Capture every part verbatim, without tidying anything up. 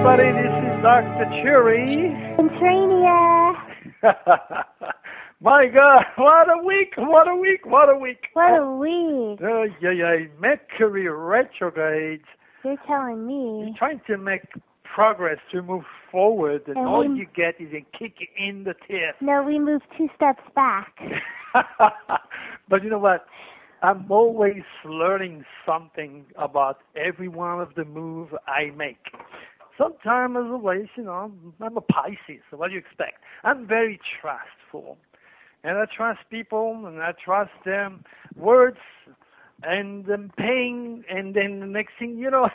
everybody. This is Doctor Cherry. Intrania. My God, what a week, what a week, what a week. What a week. Oh, yeah, yeah, Mercury retrograde. You're telling me. You're trying to make progress to move forward, and, and all we, you get is a kick in the teeth. No, we move two steps back. But you know what? I'm always learning something about every one of the moves I make. Sometimes, as always, you know, I'm a Pisces, so what do you expect? I'm very trustful. And I trust people, and I trust them, words, and them paying, and then the next thing, you know,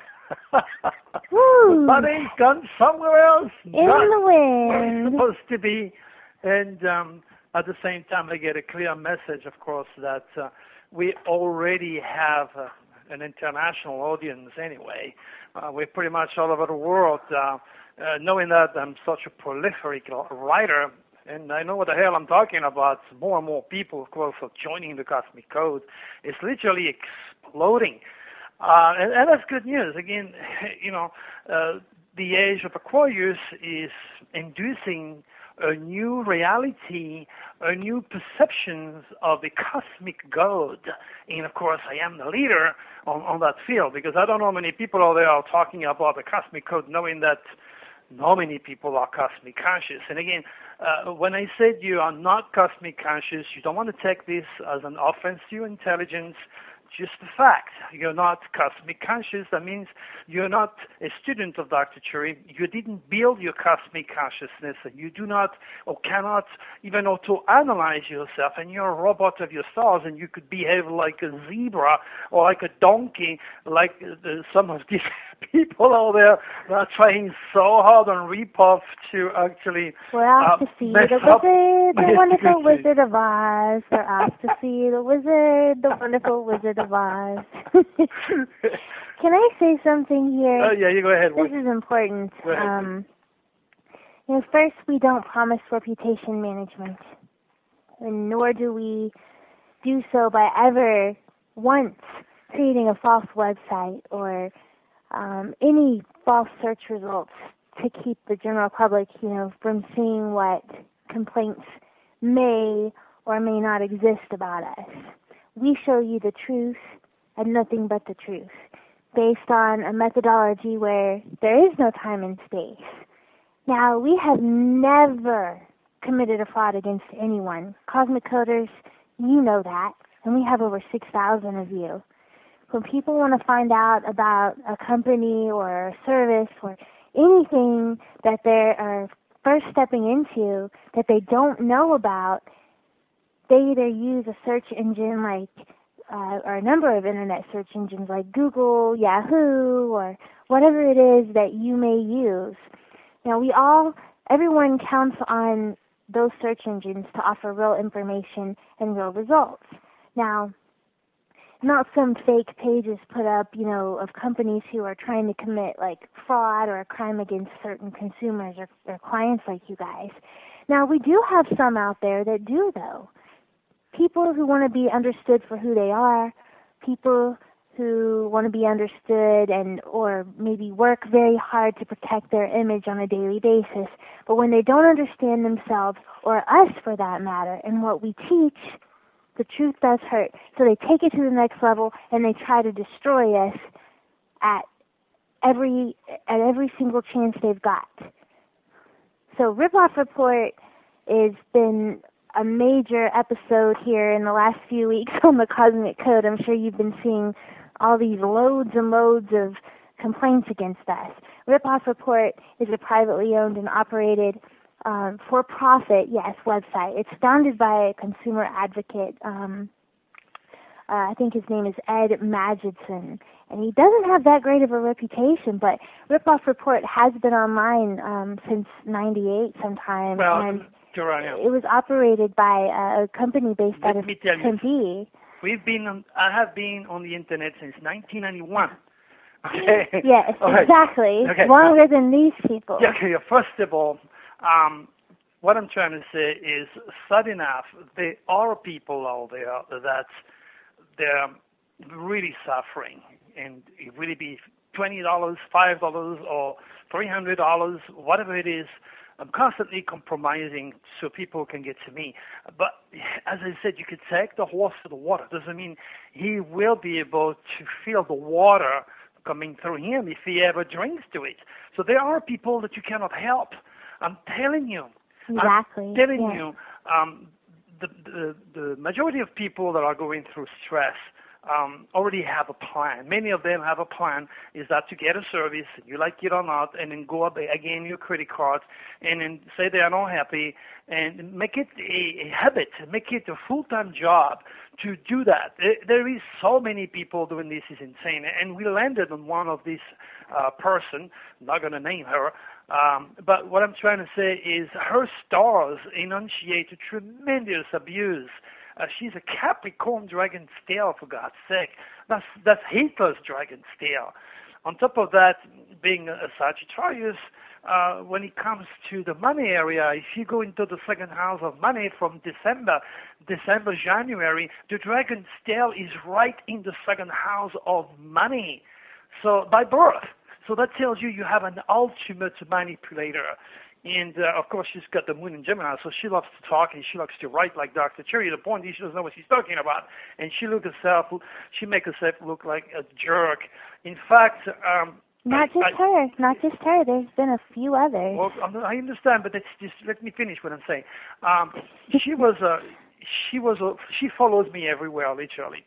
the money's gone somewhere else. In not the where it's wind. supposed to be. And um, at the same time, I get a clear message, of course, that uh, we already have uh, an international audience anyway. Uh, we're pretty much all over the world. Uh, uh, knowing that I'm such a prolific writer, and I know what the hell I'm talking about, more and more people, of course, are joining the Cosmic Code. It's literally exploding. Uh, and, and that's good news. Again, you know, uh, the age of Aquarius is inducing a new reality, a new perceptions of the cosmic God. And of course, I am the leader on, on that field, because I don't know how many people out there are talking about the cosmic code, knowing that not many people are cosmic conscious. And again, uh, when I said you are not cosmic conscious, you don't want to take this as an offense to your intelligence. Just the fact you're not cosmic conscious. That means you're not a student of Doctor Cherry. You didn't build your cosmic consciousness, and you do not or cannot even auto-analyze yourself. And you're a robot of your stars, and you could behave like a zebra or like a donkey, like uh, some of these people out there that are trying so hard on Repov to actually We're off uh, to see mess the up. wizard, the Yes, wonderful good. Wizard of Oz. We're off to see the wizard, the wonderful Wizard of Oz. Can I say something here? Oh, yeah, you go ahead. This is important. Go ahead. Um, you know, first, we don't promise reputation management, and nor do we do so by ever once creating a false website or um, any false search results to keep the general public, you know, from seeing what complaints may or may not exist about us. We show you the truth and nothing but the truth, based on a methodology where there is no time and space. Now, we have never committed a fraud against anyone. Cosmic Coders, you know that, and we have over six thousand of you. When people want to find out about a company or a service or anything that they are first stepping into that they don't know about, they either use a search engine like Uh, or a number of internet search engines like Google, Yahoo, or whatever it is that you may use. Now, we all, everyone counts on those search engines to offer real information and real results. Now, not some fake pages put up, you know, of companies who are trying to commit like fraud or a crime against certain consumers or, or clients like you guys. Now, we do have some out there that do, though. People who want to be understood for who they are, people who want to be understood and or maybe work very hard to protect their image on a daily basis. But when they don't understand themselves, or us for that matter, and what we teach, the truth does hurt. So they take it to the next level and they try to destroy us at every at every single chance they've got. So Ripoff Report has been a major episode here in the last few weeks on the Cosmic Code. I'm sure you've been seeing all these loads and loads of complaints against us. Ripoff Report is a privately owned and operated um, for-profit, yes, website. It's founded by a consumer advocate. Um, uh, I think his name is Ed Magidson. And he doesn't have that great of a reputation, but Ripoff Report has been online um, since ninety-eight sometime. Well, and Gerania, it was operated by a company based let out of me tell you, Tempe. We've been on, I have been on the internet since nineteen ninety-one. Okay. Yes, All right. exactly. Okay. Longer than these people. Yeah, okay. First of all, um, what I'm trying to say is, sad enough, there are people out there that they're really suffering and really be twenty dollars, five dollars, or three hundred dollars, whatever it is. I'm constantly compromising so people can get to me. But as I said, you could take the horse to the water. Doesn't mean he will be able to feel the water coming through him if he ever drinks to it. So there are people that you cannot help. I'm telling you. Exactly. I'm telling yeah. you, um, the, the, the majority of people that are going through stress Um, already have a plan. Many of them have a plan, is that to get a service, you like it or not, and then go up again your credit card, and then say they are not happy, and make it a, a habit, make it a full-time job to do that. There is so many people doing this, is insane. And we landed on one of these uh, person, not going to name her, um, but what I'm trying to say is her stars enunciate a tremendous abuse. Uh, she's a Capricorn dragon stele, for God's sake. That's that's Hitler's dragon stele. On top of that, being a Sagittarius, uh, when it comes to the money area, if you go into the second house of money from December, December, January, the dragon stele is right in the second house of money. So by birth. So that tells you you have an ultimate manipulator. And, uh, of course, she's got the moon in Gemini, so she loves to talk and she loves to write like Doctor Cherry. The point is she doesn't know what she's talking about. And she look herself, she makes herself look like a jerk. In fact... Um, not just I, her, not just her. There's been a few others. Well, I understand, but that's just, let me finish what I'm saying. Um, she was, uh, she was, uh, she follows me everywhere, literally.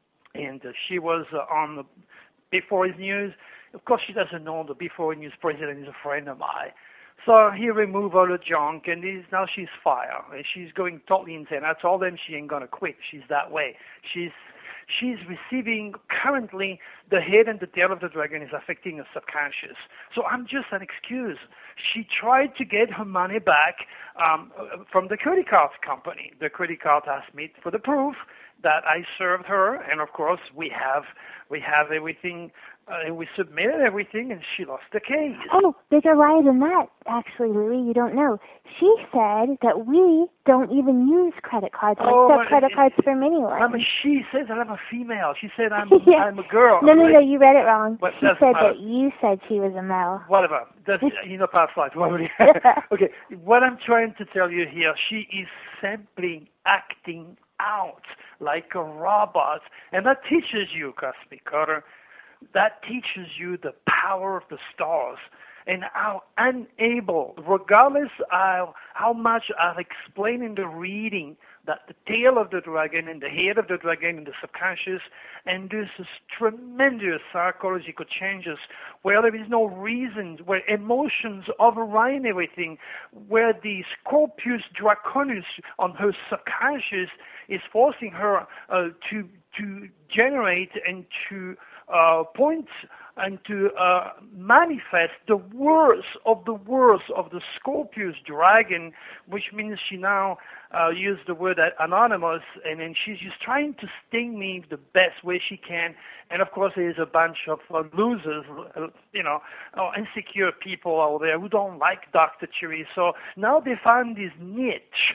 And uh, she was uh, on the Before His News. Of course, she doesn't know the Before His News president is a friend of mine. So he removed all the junk, and he's, now she's fire. And she's going totally insane. I told them she ain't gonna quit. She's that way. She's she's receiving currently the head and the tail of the dragon is affecting her subconscious. So I'm just an excuse. She tried to get her money back um, from the credit card company. The credit card asked me for the proof that I served her, and of course we have we have everything. Uh, and we submitted everything, and she lost the case. Oh, bigger lie than that, actually, Louis. You don't know. She said that we don't even use credit cards. We oh, accept credit it, cards from anyone. I'm a, she says that I'm a female. She said I'm, yeah. I'm a girl. No, no, like, no, you read it wrong. But she said that you said she was a male. Whatever. That's, you know, past lives. Okay, what I'm trying to tell you here, she is simply acting out like a robot, and that teaches you, Cosmic Cutter, that teaches you the power of the stars and how unable, regardless of how much I've explained in the reading, that the tail of the dragon and the head of the dragon and the subconscious induces tremendous psychological changes where there is no reason, where emotions override everything, where the Scorpius Draconis on her subconscious is forcing her uh, to to generate and to uh, point and to uh, manifest the worst of the worst of the Scorpius dragon, which means she now uh, used the word anonymous, and then she's just trying to sting me the best way she can. And of course, there's a bunch of uh, losers, uh, you know, uh, insecure people out there who don't like Doctor Cherry. So now they found this niche.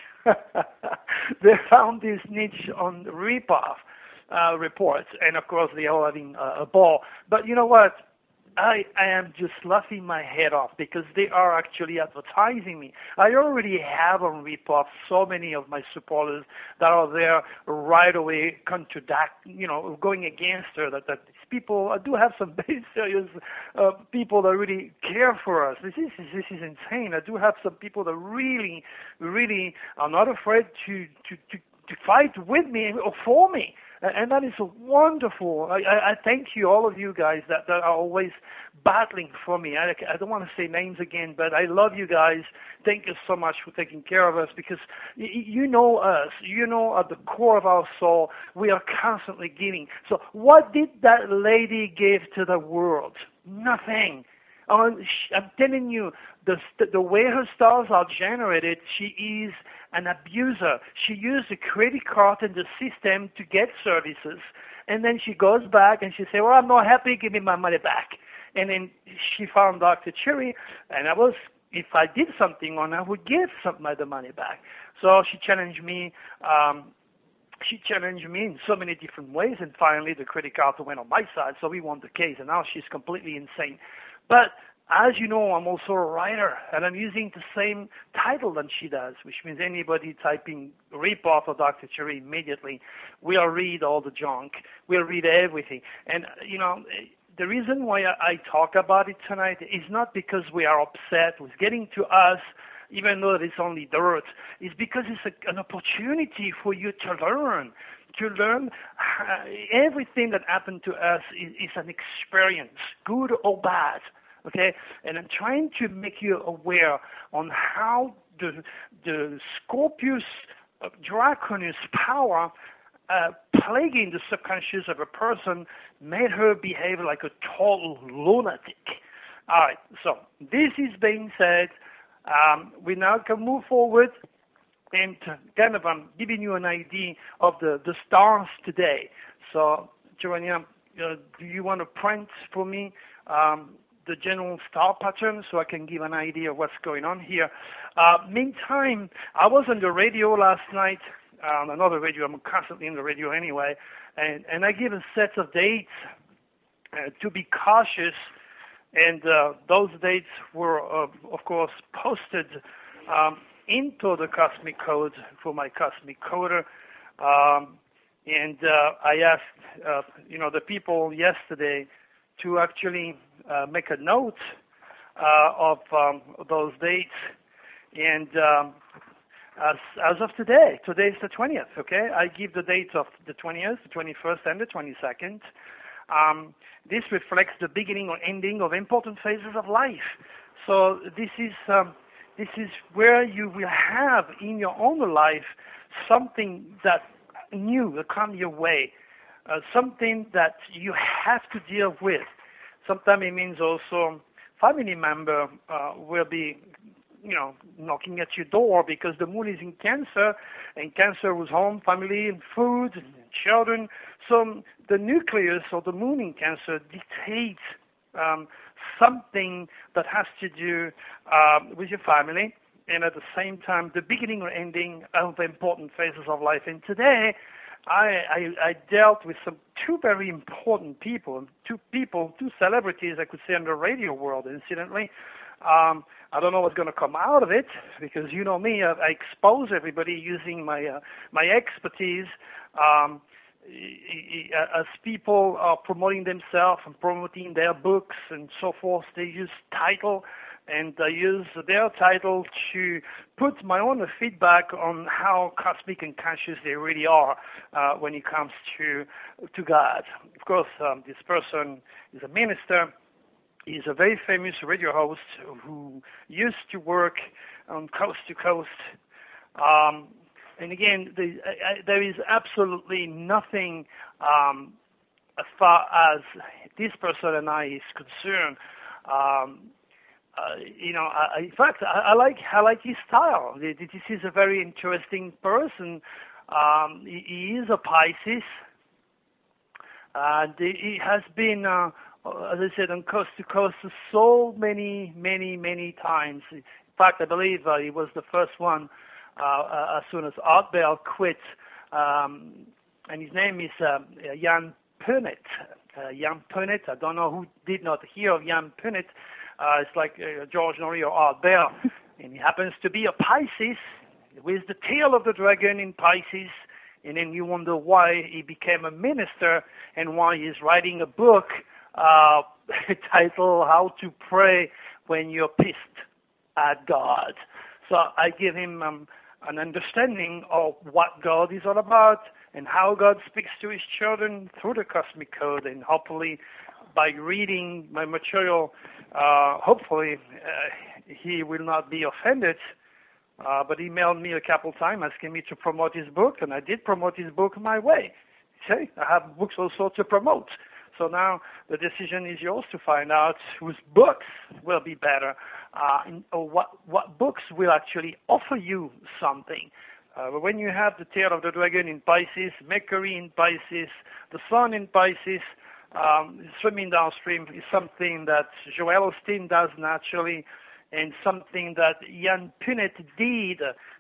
They found this niche on Ripoff. Uh, reports, and of course they are having uh, a ball. But you know what? I, I am just laughing my head off because they are actually advertising me. I already have on Ripoff so many of my supporters that are there right away, contradict, you know, going against her. That, that these people, I do have some very serious uh, people that really care for us. This is this is insane. I do have some people that really, really are not afraid to to to, to fight with me or for me. And that is wonderful. I, I, I thank you, all of you guys that, that are always battling for me. I, I don't want to say names again, but I love you guys. Thank you so much for taking care of us because y- you know us. You know at the core of our soul, we are constantly giving. So what did that lady give to the world? Nothing. Um, I'm telling you, the the way her stars are generated, she is an abuser. She used the credit card and the system to get services, and then she goes back and she says, well, I'm not happy, give me my money back. And then she found Doctor Cherry, and I was, if I did something on her, I would give some of the money back. So she challenged me, um, she challenged me in so many different ways, and finally the credit card went on my side, so we won the case, and now she's completely insane. But as you know, I'm also a writer, and I'm using the same title than she does, which means anybody typing report of Doctor Cherry immediately will read all the junk, will read everything. And, you know, the reason why I talk about it tonight is not because we are upset with getting to us, even though it's only dirt. It's because it's a, an opportunity for you to learn. To learn uh, everything that happened to us is, is an experience, good or bad. Okay, and I'm trying to make you aware on how the the Scorpius uh, Draconis power uh, plaguing the subconscious of a person made her behave like a total lunatic. All right, so this is being said, um, we now can move forward and kind of um, giving you an idea of the, the stars today. So, Gerania, uh, do you want to print for me Um, the general star pattern so I can give an idea of what's going on here? Uh, meantime, I was on the radio last night, um, another radio, I'm constantly in the radio anyway, and, and I give a set of dates uh, to be cautious, and uh, those dates were, uh, of course, posted um, into the Cosmic Code for my Cosmic Coder, um, and uh, I asked, uh, you know, the people yesterday to actually uh, make a note uh, of um, those dates. And um, as, as of today, today is the twentieth, okay? I give the dates of the twentieth, the twenty-first, and the twenty-second. Um, this reflects the beginning or ending of important phases of life. So this is um, this is where you will have in your own life something that new will come your way. Uh, something that you have to deal with. Sometimes it means also family member uh, will be, you know, knocking at your door because the moon is in Cancer, and Cancer was home, family, and food, and children. So the nucleus or the moon in Cancer dictates um, something that has to do um, with your family, and at the same time, the beginning or ending of important phases of life. And today, I, I, I dealt with some two very important people, two people, two celebrities, I could say, in the radio world, incidentally. Um, I don't know what's going to come out of it, because you know me, I, I expose everybody using my uh, my expertise. Um, as people are promoting themselves and promoting their books and so forth, they use title, and I use their title to put my own feedback on how cosmic and conscious they really are uh, when it comes to to God. Of course, um, this person is a minister. He's a very famous radio host who used to work on Coast to Coast. Um, and again, the, uh, there is absolutely nothing um, as far as this person and I is concerned. Um, Uh, you know, I, in fact, I, I like I like his style. This is a very interesting person. Um, he, he is a Pisces, and he has been, uh, as I said, on Coast to Coast so many, many, many times. In fact, I believe uh, he was the first one uh, as soon as Art Bell quit, um, and his name is uh, Jan Punnett. Uh, Jan Punnett. I don't know who did not hear of Jan Punnett. Uh, it's like uh, George Norrie or Art Bell, and he happens to be a Pisces with the tail of the dragon in Pisces, and then you wonder why he became a minister and why he's writing a book uh, titled How to Pray When You're Pissed at God. So I give him um, an understanding of what God is all about and how God speaks to his children through the Cosmic Code, and hopefully by reading my material, uh, hopefully uh, he will not be offended. Uh, but he emailed me a couple times asking me to promote his book, and I did promote his book my way. See, I have books also to promote. So now the decision is yours to find out whose books will be better, uh, or what, what books will actually offer you something. Uh, but when you have the tail of the dragon in Pisces, Mercury in Pisces, the sun in Pisces, um, swimming downstream is something that Joel Osteen does naturally, and something that Jan Punnett did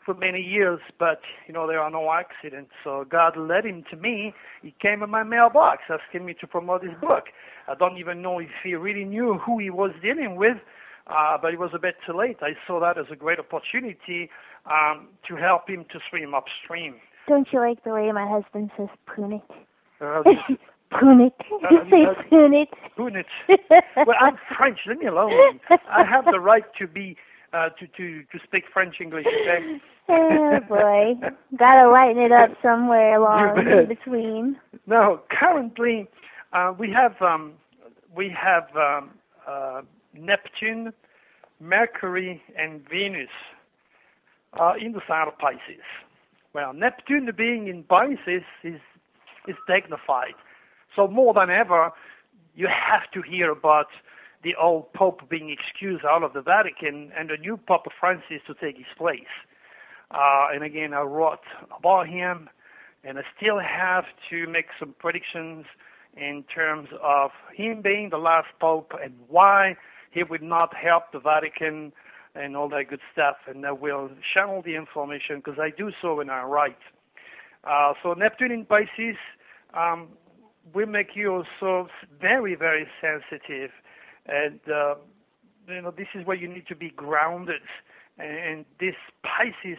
for many years, but, you know, there are no accidents. So God led him to me. He came in my mailbox asking me to promote his book. I don't even know if he really knew who he was dealing with, uh, but it was a bit too late. I saw that as a great opportunity um, to help him to swim upstream. Don't you like the way my husband says punit? Uh, punit. You uh, say uh, punit. Punit. Well, I'm French. Leave me alone. I have the right to be uh, to to to speak French English. Okay. Oh boy, gotta lighten it up somewhere along in between. No, currently uh, we have um, we have um, uh, Neptune, Mercury, and Venus uh, in the sign of Pisces. Well, Neptune being in Pisces is is dignified. So more than ever, you have to hear about the old Pope being excused out of the Vatican and the new Pope Francis to take his place. Uh, and again, I wrote about him, and I still have to make some predictions in terms of him being the last Pope and why he would not help the Vatican and all that good stuff. And I will channel the information because I do so when I write. Uh, so Neptune in Pisces um, will make you also very, very sensitive. And, uh, you know, this is where you need to be grounded. And this Pisces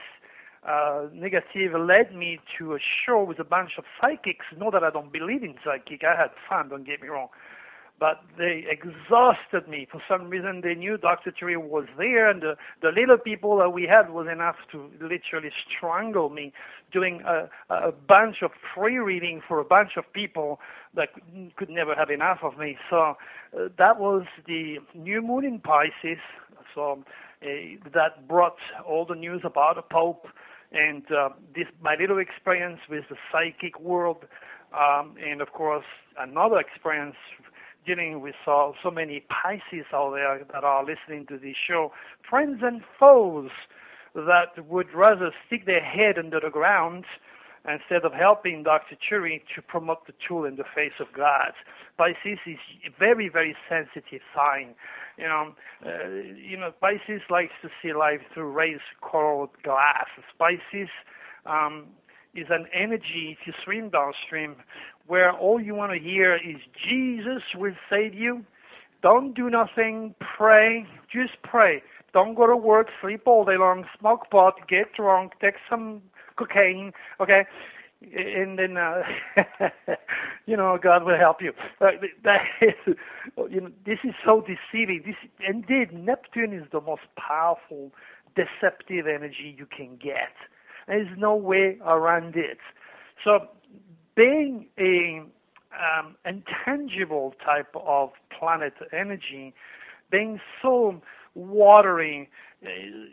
uh, negative led me to a show with a bunch of psychics. Not that I don't believe in psychic. I had fun, don't get me wrong. But they exhausted me. For some reason, they knew Doctor Terry was there, and the, the little people that we had was enough to literally strangle me, doing a, a bunch of free reading for a bunch of people that could, could never have enough of me. So uh, that was the new moon in Pisces. So uh, that brought all the news about the Pope, and uh, this my little experience with the psychic world, um, and of course another experience dealing with so, so many Pisces out there that are listening to this show, friends and foes that would rather stick their head under the ground instead of helping Doctor Chury to promote the tool in the face of God. Pisces is a very, very sensitive sign. You know, uh, you know, Pisces likes to see life through rose-colored glass. Pisces um, is an energy, if you swim downstream, where all you want to hear is Jesus will save you. Don't do nothing. Pray. Just pray. Don't go to work. Sleep all day long. Smoke pot. Get drunk. Take some cocaine. Okay? And then, uh, you know, God will help you. Uh, that is, you know, this is so deceiving. This, indeed, Neptune is the most powerful, deceptive energy you can get. There's no way around it. So, being a um, intangible type of planet energy, being so watery, uh,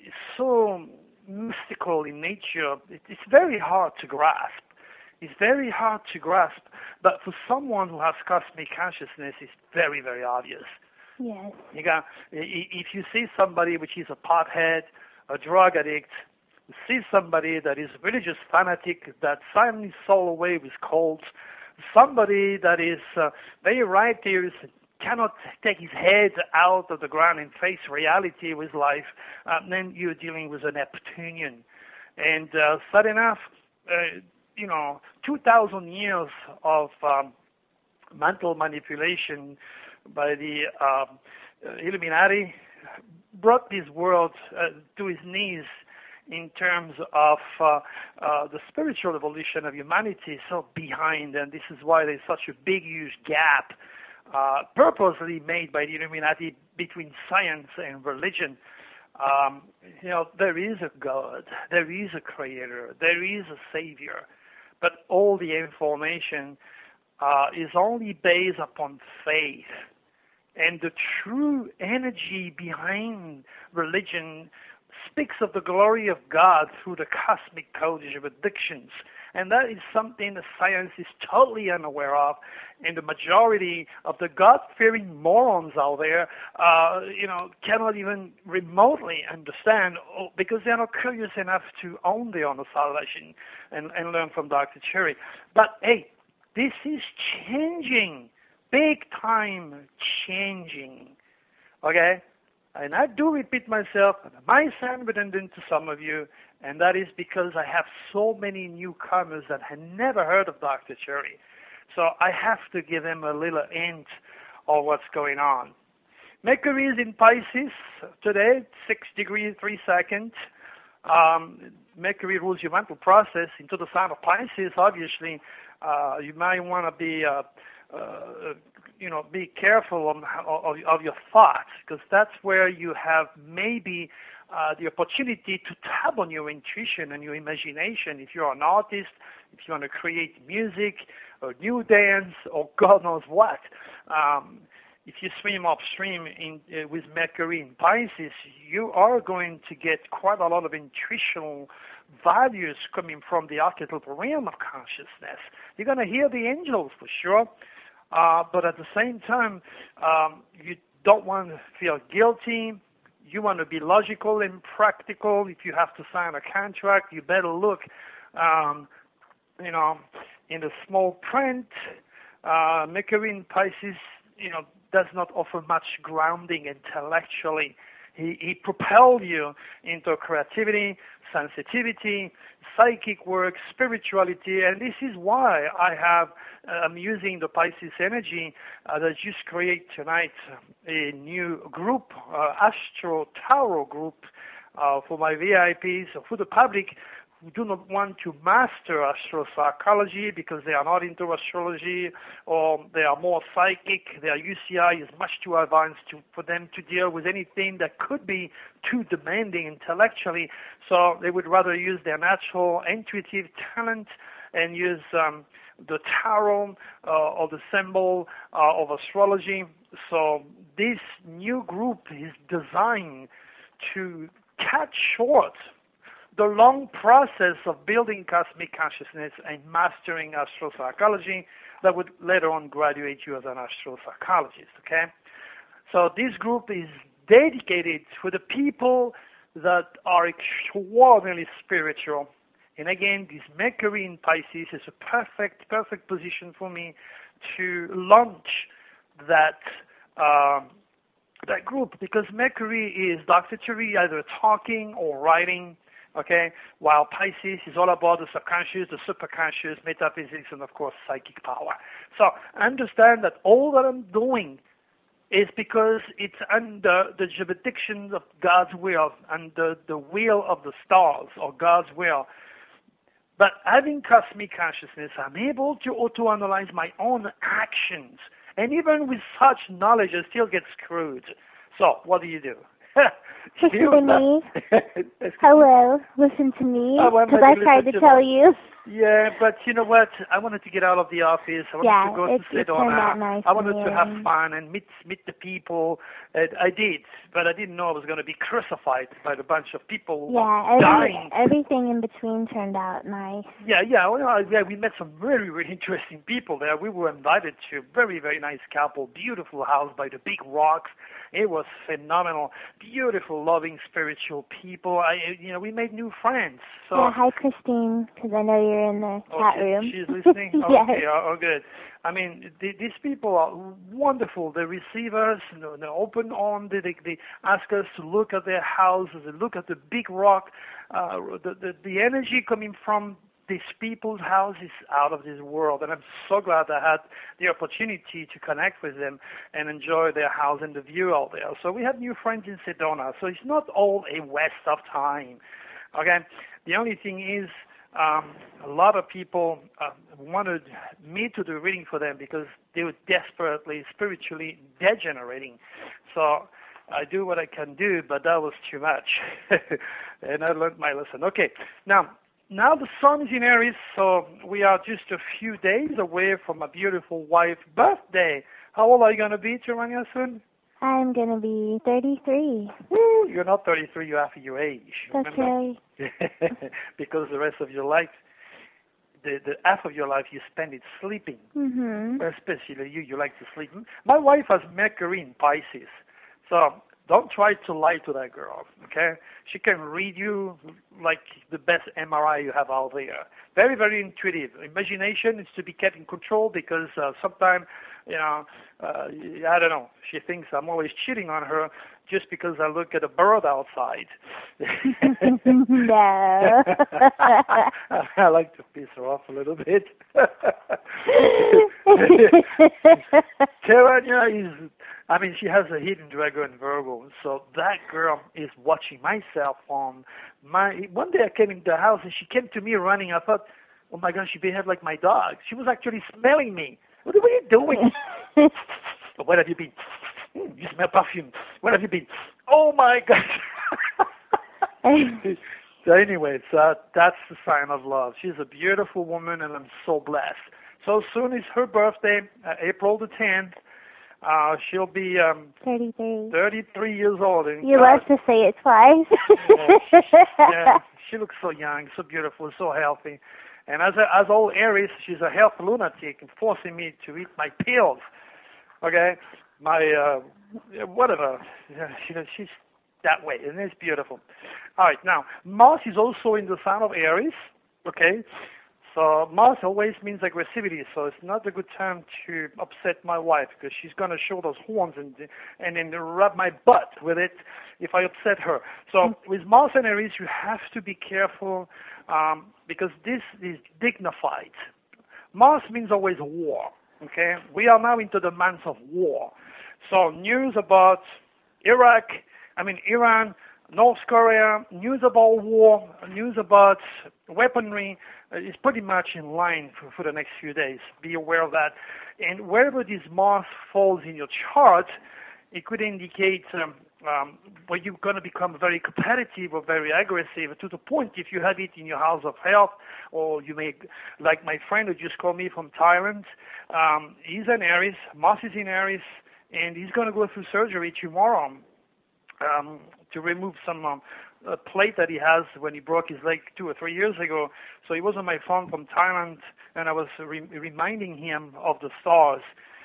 so mystical in nature, it, it's very hard to grasp. It's very hard to grasp, but for someone who has cosmic consciousness, it's very, very obvious. Yes. You got, if you see somebody which is a pothead, a drug addict, see somebody that is a religious fanatic that signs his soul away with cults, somebody that is uh, very righteous, cannot take his head out of the ground and face reality with life, uh, then you're dealing with a Neptunian. And uh, sad enough, uh, you know, two thousand years of um, mental manipulation by the uh, Illuminati brought this world uh, to his knees in terms of uh, uh, the spiritual evolution of humanity, so behind, and this is why there's such a big, huge gap uh, purposely made by the Illuminati between science and religion. Um, you know, there is a God, there is a creator, there is a savior, but all the information uh, is only based upon faith. And the true energy behind religion speaks of the glory of God through the cosmic codage of addictions. And that is something that science is totally unaware of. And the majority of the God-fearing morons out there, uh, you know, cannot even remotely understand because they're not curious enough to own their own salvation and, and learn from Doctor Cherry. But, hey, this is changing. Big time changing. Okay? And I do repeat myself, and I might sound redundant to some of you, And that is because I have so many newcomers that had never heard of Doctor Cherry. So I have to give them a little hint of what's going on. Mercury is in Pisces today, six degrees, three seconds. Um, Mercury rules your mental process into the sign of Pisces. Obviously, uh, you might want to be, uh, uh, you know, be careful of, of, of your thoughts, because that's where you have maybe uh, the opportunity to tap on your intuition and your imagination. If you're an artist, if you want to create music or new dance or God knows what. Um, If you swim upstream in, uh, with Mercury in Pisces, you are going to get quite a lot of intuitional values coming from the archetypal realm of consciousness. You're going to hear the angels for sure, uh, but at the same time, um, you don't want to feel guilty. You want to be logical and practical. If you have to sign a contract, you better look, um, you know, in the small print. Uh, Mercury in Pisces, you know, does not offer much grounding intellectually. He, he propels you into creativity, sensitivity, psychic work, spirituality, and this is why I have, uh, I'm using the Pisces energy uh, that just create tonight a new group, uh, Astro Tarot group, uh, for my V I Ps, or for the public who do not want to master astropsychology because they are not into astrology, or they are more psychic. Their U C I is much too advanced to, for them to deal with anything that could be too demanding intellectually. So they would rather use their natural intuitive talent and use um, the tarot uh, or the symbol uh, of astrology. So this new group is designed to cut short the long process of building cosmic consciousness and mastering astropsychology that would later on graduate you as an astropsychologist, okay? So this group is dedicated to the people that are extraordinarily spiritual. And again, this Mercury in Pisces is a perfect, perfect position for me to launch that uh, that group, because Mercury is Doctor Cherry either talking or writing, okay, while Pisces is all about the subconscious, the superconscious, metaphysics, and of course psychic power. So understand that all that I'm doing is because it's under the jurisdiction of God's will, under the will of the stars, or God's will. But having cosmic consciousness, I'm able to auto-analyze my own actions. And even with such knowledge, I still get screwed. So what do you do? Listen to me. Hello, listen to me, because oh, I tried to, to tell you. Yeah, but you know what? I wanted to get out of the office. I wanted yeah, to go it, to Sedona. Nice I wanted to have fun and meet meet the people. And I did, but I didn't know I was going to be crucified by a bunch of people yeah, every, dying. Everything in between turned out nice. Yeah, yeah, well, yeah. We met some really, really interesting people there. We were invited to a very, very nice couple, beautiful house by the big rocks. It was phenomenal. Beautiful, loving, spiritual people. I, you know, we made new friends. So. Yeah, hi Christine, because I know you're in the oh, chat she, room. She's listening? Oh, yes. okay, oh, oh, good. I mean, th- these people are wonderful. They receive us, you know, they're open on, they, they, they ask us to look at their houses, they look at the big rock. Uh, the, the, the energy coming from these people's house is out of this world, and I'm so glad I had the opportunity to connect with them and enjoy their house and the view out there. So we have new friends in Sedona, so it's not all a waste of time. Okay, the only thing is um, a lot of people uh, wanted me to do reading for them because they were desperately spiritually degenerating. So I do what I can do, but that was too much, and I learned my lesson. Okay, now. Now the sun is in Aries, so we are just a few days away from a beautiful wife's birthday. How old are you going to be, Cherania, soon? I'm going to be thirty-three. Woo, you're not thirty-three, you're half of your age. That's remember? right. Because the rest of your life, the, the half of your life you spend it sleeping. Mm-hmm. Especially you, you like to sleep. My wife has Mercury in Pisces. So Don't try to lie to that girl, okay? She can read you like the best M R I you have out there. Very, very intuitive. Imagination is to be kept in control because uh, sometimes, you know, uh, I don't know, she thinks I'm always cheating on her just because I look at a bird outside. No. I like to piss her off a little bit. Terania is, I mean, she has a hidden dragon Virgo, so that girl is watching my cell phone. My, one day I came into the house and she came to me running. I thought, oh my gosh, she behaved like my dog. She was actually smelling me. What, what are you doing? Where have you been? Mm, you smell perfume. Where have you been? Oh my gosh. So anyway, so that's the sign of love. She's a beautiful woman, and I'm so blessed. So soon is her birthday, uh, April the tenth. Uh, she'll be um, thirty-three. thirty-three years old. And you God, love to say it twice. yeah, yeah, she looks so young, so beautiful, so healthy. And as a, as old Aries, she's a health lunatic and forcing me to eat my pills. Okay, my uh, whatever. Yeah, she, she's that way, and it's beautiful. All right, now Mars is also in the sign of Aries. Okay, so Mars always means aggressivity. So it's not a good time to upset my wife because she's gonna show those horns and and then rub my butt with it if I upset her. So with Mars and Aries, you have to be careful um, because this is dignified. Mars means always war. Okay, we are now into the months of war. So news about Iraq, I mean Iran, North Korea, news about war, news about weaponry uh, is pretty much in line for, for the next few days. Be aware of that. And wherever this Mars falls in your chart, it could indicate um, um, where you're going to become very competitive or very aggressive to the point if you have it in your house of health, or you may, like my friend who just called me from Thailand, um, he's an Aries, Mars is in Aries, and he's going to go through surgery tomorrow um, to remove some um, a plate that he has when he broke his leg two or three years ago. So he was on my phone from Thailand, and I was re- reminding him of the stars.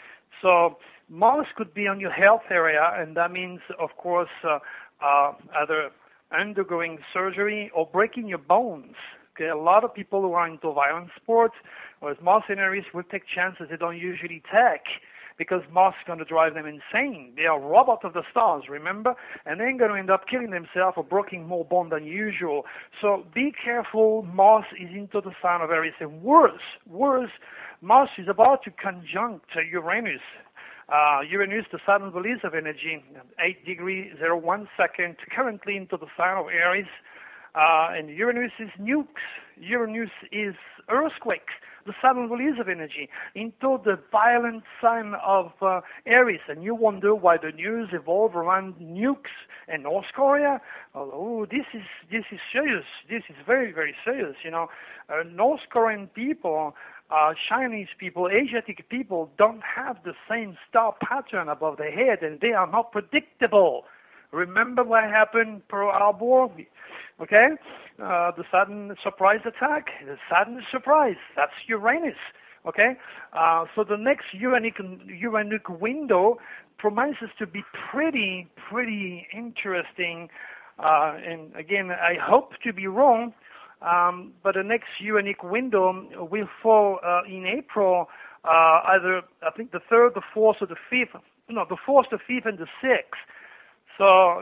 So Mars could be on your health area, and that means, of course, uh, uh, either undergoing surgery or breaking your bones. Okay, a lot of people who are into violent sports, whereas Mars and Aries will take chances they don't usually take, because Mars is going to drive them insane. They are robots of the stars, remember? And they're going to end up killing themselves or breaking more bone than usual. So be careful. Mars is into the sign of Aries. And worse, worse, Mars is about to conjunct Uranus. Uh, Uranus, the sudden release of energy, eight degrees, zero one second, currently into the sign of Aries. Uh, and Uranus is nukes. Uranus is earthquakes, the sudden release of energy into the violent sign of uh, Aries. And you wonder why the news evolved around nukes and North Korea. Oh, this is this is serious. This is very, very serious. You know, uh, North Korean people, uh, Chinese people, Asiatic people don't have the same star pattern above their head, and they are not predictable. Remember what happened Pearl Harbor? Okay? Uh, the sudden surprise attack, the sudden surprise, that's Uranus. Okay? Uh, so the next Uranic, Uranic window promises to be pretty, pretty interesting. Uh, and again, I hope to be wrong, um, but the next Uranic window will fall uh, in April, uh, either, I think, the third, the fourth, or the fifth. No, the fourth, the fifth, and the sixth. So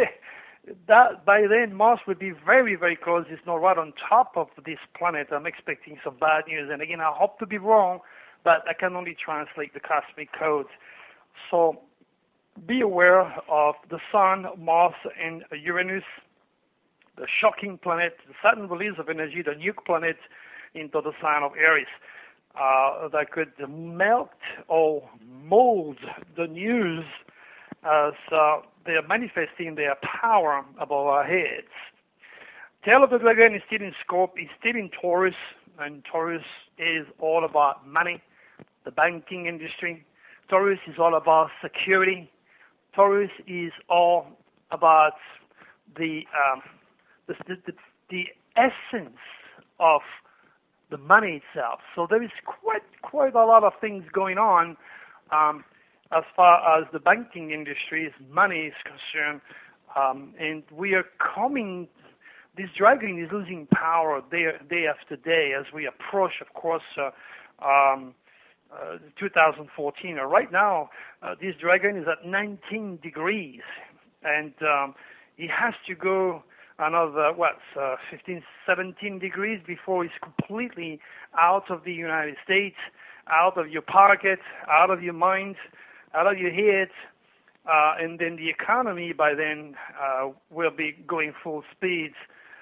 that by then Mars will be very, very close. It's not right on top of this planet. I'm expecting some bad news. And again, I hope to be wrong, but I can only translate the cosmic code. So be aware of the Sun, Mars, and Uranus, the shocking planet, the sudden release of energy, the nuke planet into the sign of Aries. Uh, that could melt or mold the news as uh, they are manifesting their power above our heads. Tail of the Dragon is still in scope, is still in Taurus, and Taurus is all about money, the banking industry. Taurus is all about security. Taurus is all about the um, the, the, the essence of the money itself. So there is quite quite a lot of things going on. Um, as far as the banking industry's money is concerned. Um, and we are coming, this dragon is losing power day, day after day as we approach, of course, uh, um, uh, two thousand fourteen. Uh, right now, uh, this dragon is at nineteen degrees, and um, it has to go another, what, uh, fifteen, seventeen degrees before it's completely out of the United States, out of your pocket, out of your mind, out of your head, uh, and then the economy by then uh, will be going full speed,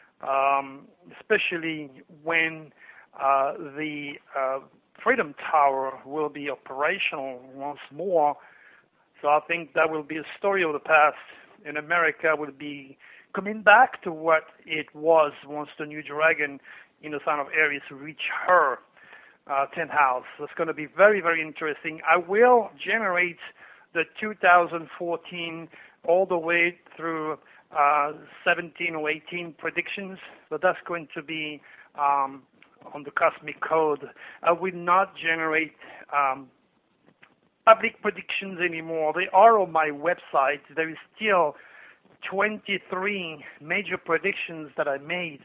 um, especially when uh, the uh, Freedom Tower will be operational once more. So I think that will be a story of the past, and America will be coming back to what it was once the new dragon in the sign of Aries reached her uh, tenth house. So it's going to be very, very interesting. I will generate the two thousand fourteen all the way through uh, seventeen or eighteen predictions, but that's going to be um, on the Cosmic Code. I will not generate um, public predictions anymore. They are on my website. There is still twenty-three major predictions that I made.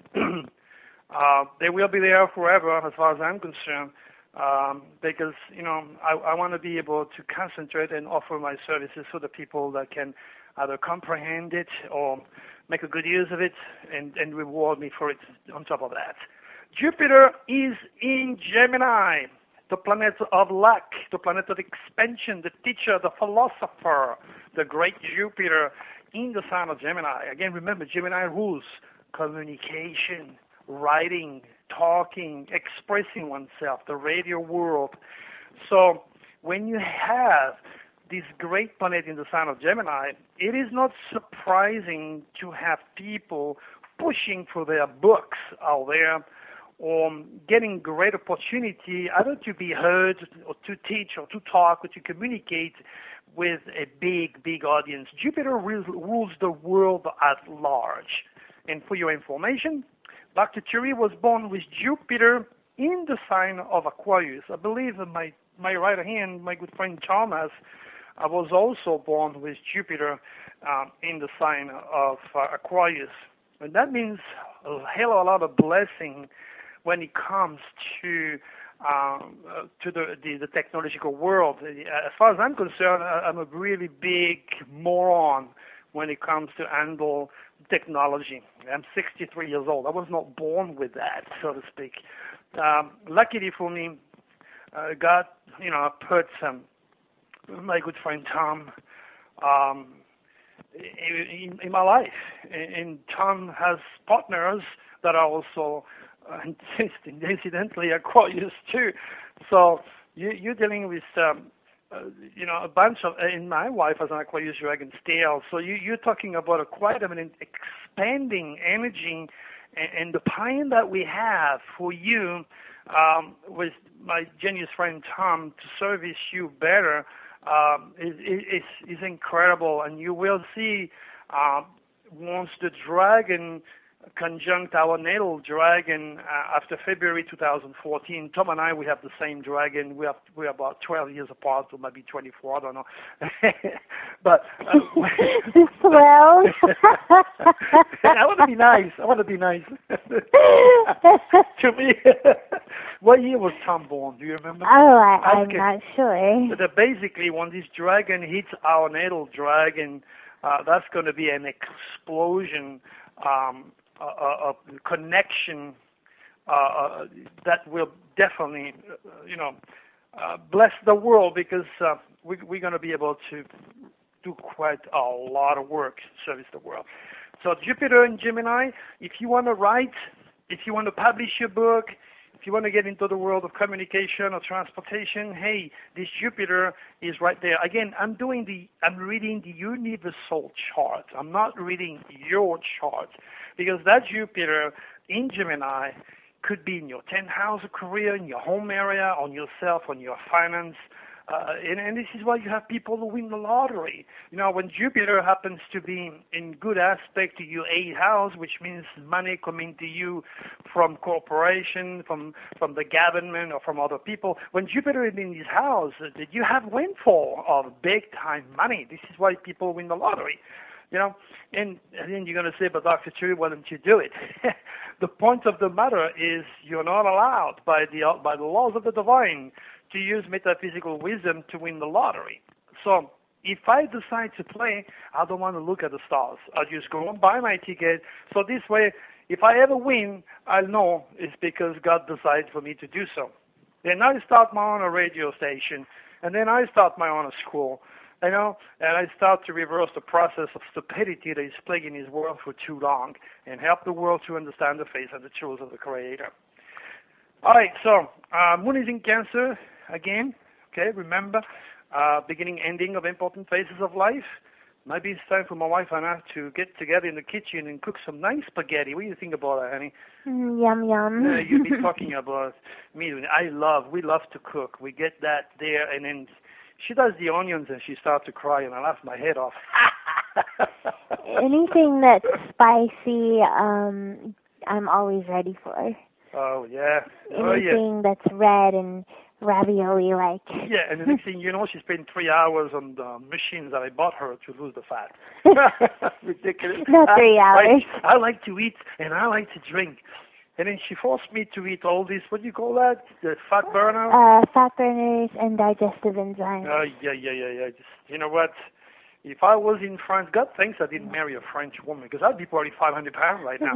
uh, they will be there forever as far as I'm concerned, um, because, you know, I, I want to be able to concentrate and offer my services for the people that can either comprehend it or make a good use of it and, and reward me for it on top of that. Jupiter is in Gemini, the planet of luck, the planet of expansion, the teacher, the philosopher, the great Jupiter in the sign of Gemini. Again, remember, Gemini rules communication, writing, talking, expressing oneself, the radio world. So when you have this great planet in the sign of Gemini, it is not surprising to have people pushing for their books out there, or getting great opportunity either to be heard or to teach or to talk or to communicate with a big, big audience. Jupiter rules the world at large. And for your information, Doctor Thury was born with Jupiter in the sign of Aquarius. I believe my, my right hand, my good friend Thomas, I was also born with Jupiter um, in the sign of uh, Aquarius. And that means a hell of a lot of blessing when it comes to um, uh, to the, the the technological world. As far as I'm concerned, I'm a really big moron when it comes to handle technology. I'm sixty-three years old. I was not born with that, so to speak. Um, luckily for me, uh, God, you know, put um, my good friend Tom um, in, in my life, and Tom has partners that are also Uh, incidentally, Aquarius too. So you, you're dealing with, um, uh, you know, a bunch of. And my wife has an Aquarius dragon still. So you, you're talking about a quite I mean, expanding energy, and, and the pain that we have for you, um, with my genius friend Tom, to service you better, um, is, is is incredible. And you will see uh, once the dragon conjunct our natal dragon uh, after February two thousand fourteen. Tom and I, we have the same dragon. We have we're about twelve years apart, or maybe twenty-four. I don't know. But uh, twelve. I want to be nice. I want to be nice. To me, what year was Tom born? Do you remember? Oh, I, I'm okay. not sure. So that basically, when this dragon hits our natal dragon, uh, that's going to be an explosion. Um, A, a, a connection uh, that will definitely, uh, you know, uh, bless the world, because uh, we, we're going to be able to do quite a lot of work to service the world. So Jupiter in Gemini, if you want to write, if you want to publish your book, if you want to get into the world of communication or transportation, hey, this Jupiter is right there. Again, I'm doing the, I'm reading the universal chart. I'm not reading your chart, because that Jupiter in Gemini could be in your tenth house of career, in your home area, on yourself, on your finance, Uh, and, and this is why you have people who win the lottery. You know, when Jupiter happens to be in good aspect to your eighth house, which means money coming to you from corporation, from from the government, or from other people. When Jupiter is in this house, uh, you have windfall of big time money. This is why people win the lottery. You know, and, and then you're going to say, but Doctor Chu, why don't you do it? The point of the matter is you're not allowed by the by the laws of the divine to use metaphysical wisdom to win the lottery. So if I decide to play, I don't want to look at the stars. I'll just go and buy my ticket. So this way, if I ever win, I'll know it's because God decided for me to do so. Then I start my own radio station, and then I start my own school. You know, and I start to reverse the process of stupidity that is plaguing this world for too long and help the world to understand the face and the truth of the Creator. All right, so uh, Moon is in Cancer again. Okay, remember, uh, beginning, ending of important phases of life. Maybe it's time for my wife and I to get together in the kitchen and cook some nice spaghetti. What do you think about that, honey? Mm, yum, yum. Uh, you've been talking about me. I love, we love to cook. We get that there, and then she does the onions and she starts to cry, and I laugh my head off. Anything that's spicy, um, I'm always ready for. Oh, yeah. Oh, Anything yeah. that's red and ravioli-like. Yeah, and the next thing you know, she spent three hours on the machines that I bought her to lose the fat. Ridiculous. Not three hours. I, I like to eat and I like to drink. And then she forced me to eat all this, what do you call that? The fat burner? Uh, fat burners and digestive enzymes. Oh, yeah, yeah, yeah, yeah. Just, you know what? If I was in France, God thinks I didn't marry a French woman, because I'd be probably five hundred pounds right now.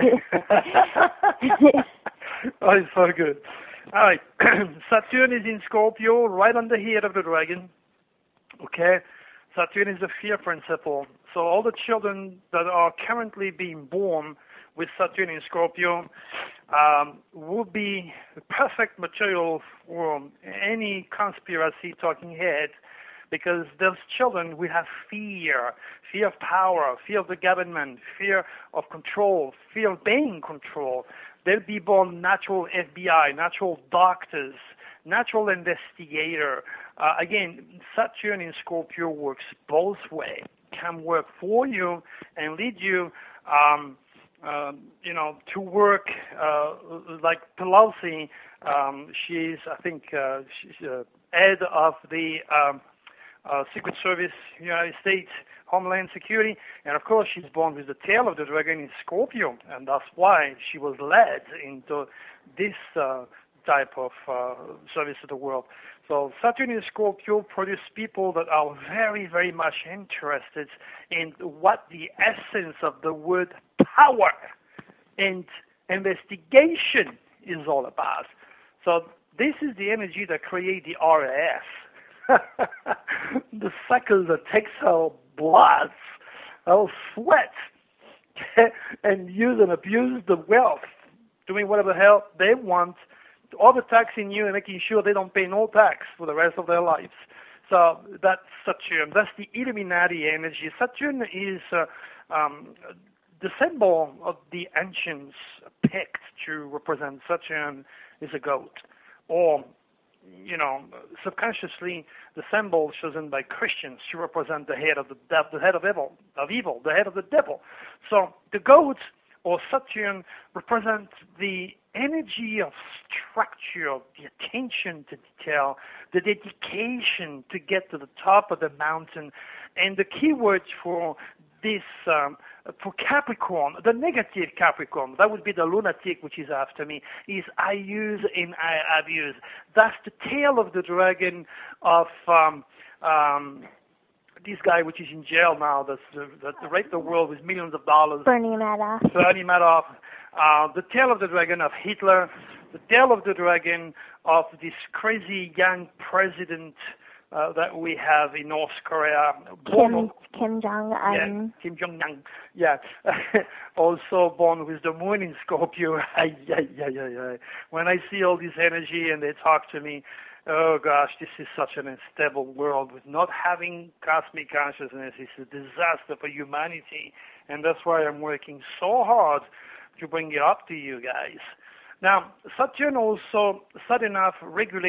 Oh, it's so good. All right. Saturn is in Scorpio, right on the head of the dragon. Okay? Saturn is the fear principle. So all the children that are currently being born with Saturn in Scorpio um, will be the perfect material for any conspiracy talking head, because those children will have fear, fear of power, fear of the government, fear of control, fear of being in control. They'll be born natural F B I, natural doctors, natural investigator. Uh, again, Saturn in Scorpio works both ways. Can work for you and lead you um, Um, you know, to work uh, like Pelosi. Um, she's, I think, uh, she's uh, head of the um, uh, Secret Service, United States Homeland Security, and of course she's born with the tail of the dragon in Scorpio, and that's why she was led into this uh, type of uh, service to the world. So Saturn in Scorpio produce people that are very, very much interested in what the essence of the word power and investigation is all about. So this is the energy that creates the R A S. The suckers that takes our blood, our sweat, and use and abuse the wealth, doing whatever the hell they want, overtaxing you and making sure they don't pay no tax for the rest of their lives. So that's Saturn. That's the Illuminati energy. Saturn is uh, um, the symbol of the ancients picked to represent. Saturn is a goat. Or, you know, subconsciously, the symbol chosen by Christians to represent the head of the devil, the head of evil, of evil, the head of the devil. So the goat or Saturn represents the energy of structure, the attention to detail, the dedication to get to the top of the mountain. And the keywords for this, um, for Capricorn, the negative Capricorn, that would be the lunatic, which is after me, is I use and I abuse. That's the tail of the dragon of um, um, this guy, which is in jail now, that's uh, that raped the world with millions of dollars. Bernie Madoff. Bernie Madoff. Uh, the tail of the dragon of Hitler, the tail of the dragon of this crazy young president uh, that we have in North Korea. Kim, Kim Jong-un. Yeah, Kim Jong-un. Yeah. Also born with the moon in Scorpio. Ay, ay, ay, ay, ay. When I see all this energy and they talk to me, oh gosh, this is such an unstable world with not having cosmic consciousness. It's a disaster for humanity. And that's why I'm working so hard to bring it up to you guys. Now, Saturn also, sudden enough, regulates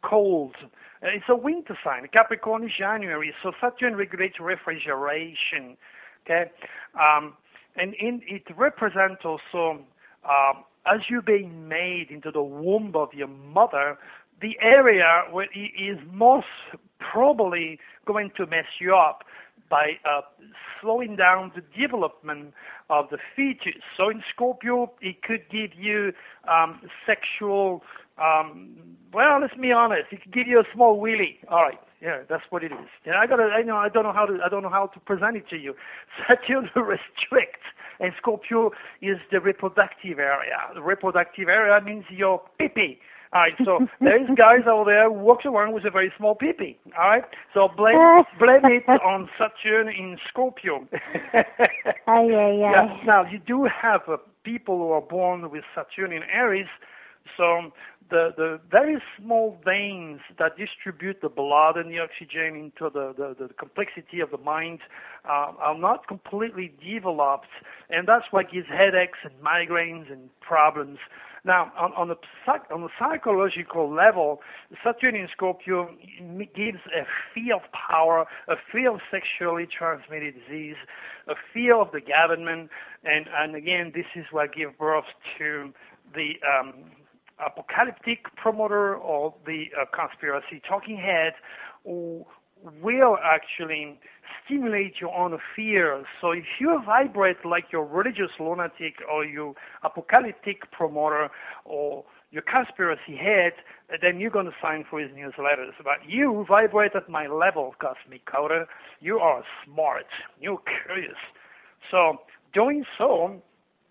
cold. Uh, It's a winter sign. Capricorn is January, so Saturn regulates refrigeration. Okay, um, and in, it represents also uh, as you're being made into the womb of your mother, the area where it is most probably going to mess you up by uh, slowing down the development of the fetus. So in Scorpio, it could give you um, sexual, um, well, let's be honest, it could give you a small willy. All right, yeah, that's what it is. Yeah, I gotta, I know, I don't know how to, I don't know how to present it to you. Saturn restricts, and Scorpio is the reproductive area. The reproductive area means your pee-pee. All right, so there's guys out there who walks around with a very small pee-pee. All right, so blame blame it on Saturn in Scorpio. Aye, aye, aye. Yeah, now you do have uh, people who are born with Saturn in Aries, so the the very small veins that distribute the blood and the oxygen into the the, the complexity of the mind uh, are not completely developed, and that's what gives headaches and migraines and problems. Now, on, on, the psych, on the psychological level, Saturn in Scorpio gives a fear of power, a fear of sexually transmitted disease, a fear of the government, and, and again, this is what gives birth to the um, apocalyptic promoter or the uh, conspiracy talking head who will actually stimulate your own fears. So if you vibrate like your religious lunatic or your apocalyptic promoter or your conspiracy head, then you're going to sign for his newsletters. But you vibrate at my level, Cosmic Coder. You are smart. You're curious. So doing so,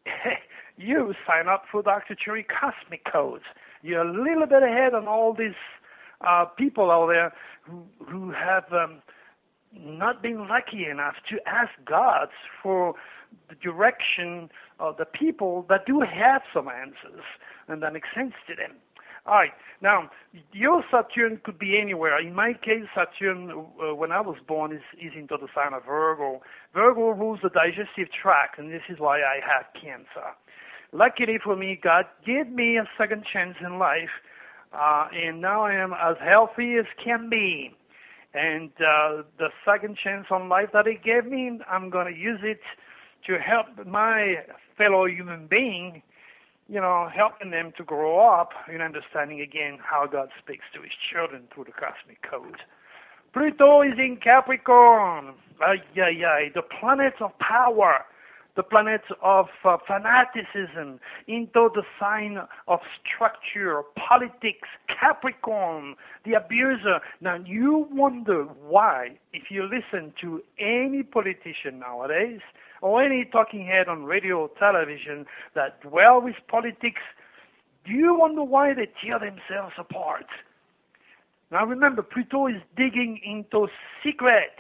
you sign up for Doctor Cherry Cosmic Codes. You're a little bit ahead on all these uh, people out there who, who have um, not been lucky enough to ask God for the direction of the people that do have some answers and that makes sense to them. All right. Now, your Saturn could be anywhere. In my case, Saturn, uh, when I was born, is, is into the sign of Virgo. Virgo rules the digestive tract, and this is why I have cancer. Luckily for me, God gave me a second chance in life, uh, and now I am as healthy as can be. And uh, the second chance on life that He gave me, I'm going to use it to help my fellow human being, you know, helping them to grow up in understanding again how God speaks to His children through the cosmic code. Pluto is in Capricorn. Ay, ay, ay, the planet of power, the planet of uh, fanaticism, into the sign of structure, politics, Capricorn, the abuser. Now, you wonder why, if you listen to any politician nowadays, or any talking head on radio or television that dwell with politics, do you wonder why they tear themselves apart? Now remember, Pluto is digging into secret.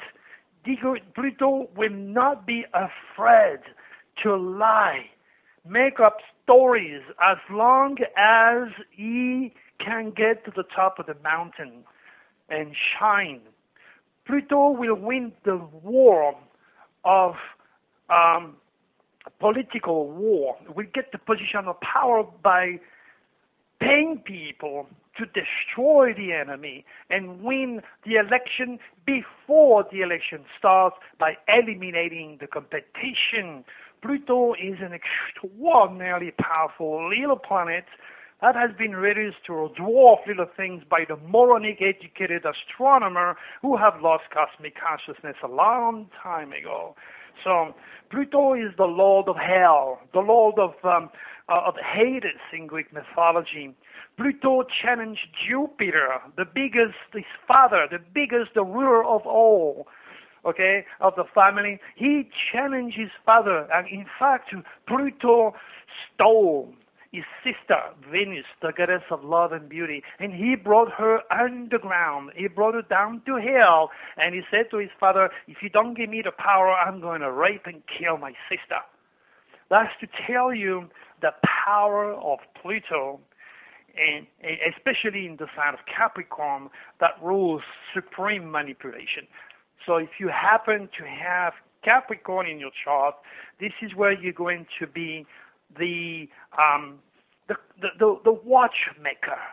Pluto will not be afraid to lie, make up stories as long as he can get to the top of the mountain and shine. Pluto will win the war of um, political war. We get the position of power by paying people to destroy the enemy and win the election before the election starts by eliminating the competition. Pluto is an extraordinarily powerful little planet that has been reduced to a dwarf little things by the moronic educated astronomer who have lost cosmic consciousness a long time ago. So Pluto is the lord of hell, the lord of um, uh, of Hades in Greek mythology. Pluto challenged Jupiter, the biggest, his father, the biggest, the ruler of all, okay, of the family. He challenged his father, and in fact, Pluto stole his sister, Venus, the goddess of love and beauty, and he brought her underground. He brought her down to hell, and he said to his father, if you don't give me the power, I'm going to rape and kill my sister. That's to tell you the power of Pluto, and especially in the sign of Capricorn, that rules supreme manipulation. So if you happen to have Capricorn in your chart, this is where you're going to be the um, the, the, the, the watchmaker.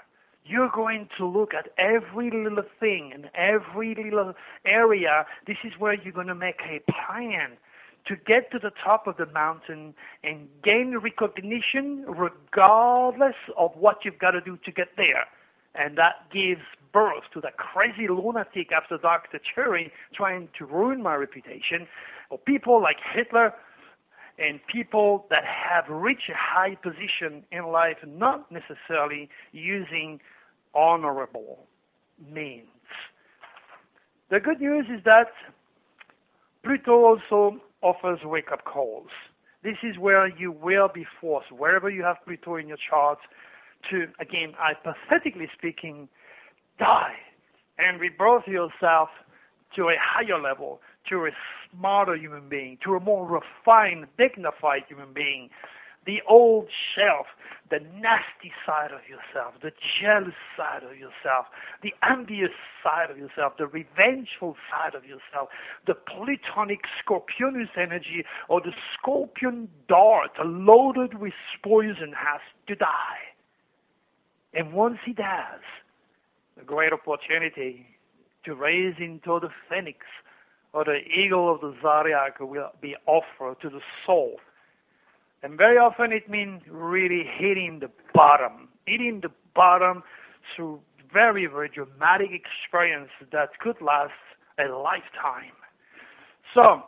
You're going to look at every little thing and every little area. This is where you're going to make a plan to get to the top of the mountain and gain recognition regardless of what you've got to do to get there. And that gives birth to the crazy lunatic after Doctor Cherry trying to ruin my reputation, or people like Hitler and people that have reached a high position in life not necessarily using honorable means. The good news is that Pluto also offers wake-up calls. This is where you will be forced, wherever you have Pluto in your chart, to, again, hypothetically speaking, die and rebirth yourself to a higher level, to a smarter human being, to a more refined, dignified human being. The old self, the nasty side of yourself, the jealous side of yourself, the envious side of yourself, the revengeful side of yourself, the Plutonic Scorpionus energy, or the Scorpion dart loaded with poison has to die. And once he does, a great opportunity to raise into the phoenix or the eagle of the zodiac will be offered to the soul. And very often it means really hitting the bottom, hitting the bottom through very, very dramatic experience that could last a lifetime. So,